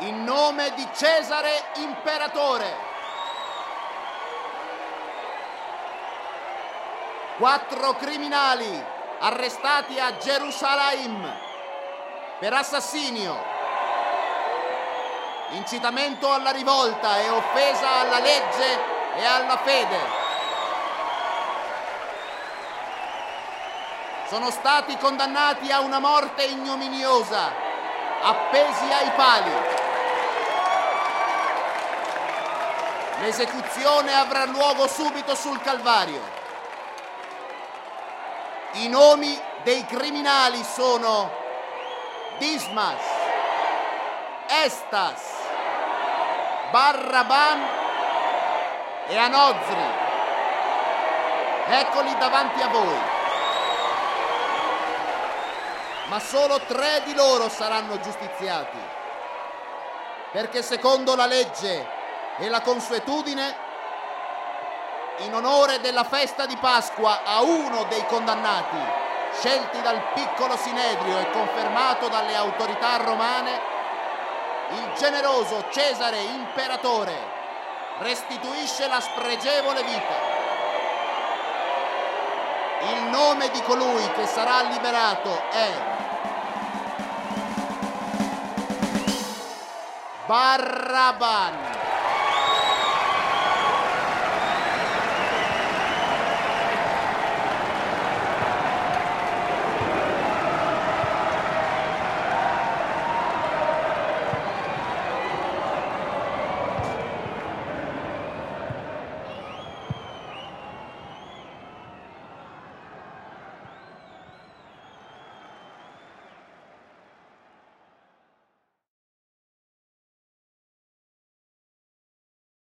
In nome di Cesare Imperatore. 4 criminali arrestati a Gerusalemme per assassinio, incitamento alla rivolta e offesa alla legge e alla fede. Sono stati condannati a una morte ignominiosa, appesi ai pali. L'esecuzione avrà luogo subito sul Calvario. I nomi dei criminali sono Dismas, Estas, Barraban e Anozri. Eccoli davanti a voi. Ma solo 3 di loro saranno giustiziati, perché secondo la legge e la consuetudine, in onore della festa di Pasqua, a uno dei condannati, scelti dal piccolo Sinedrio e confermato dalle autorità romane, il generoso Cesare Imperatore restituisce la spregevole vita. Il nome di colui che sarà liberato è Barraban.